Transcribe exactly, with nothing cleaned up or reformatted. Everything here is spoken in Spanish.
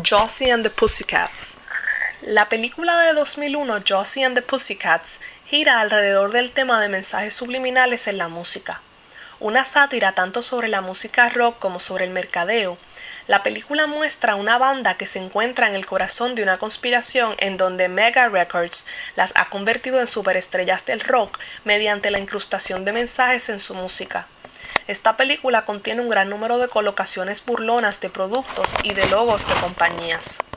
Josie and the Pussycats. La película de dos mil uno, Josie and the Pussycats, gira alrededor del tema de mensajes subliminales en la música. Una sátira tanto sobre la música rock como sobre el mercadeo, la película muestra una banda que se encuentra en el corazón de una conspiración en donde Mega Records las ha convertido en superestrellas del rock mediante la incrustación de mensajes en su música. Esta película contiene un gran número de colocaciones burlonas de productos y de logos de compañías.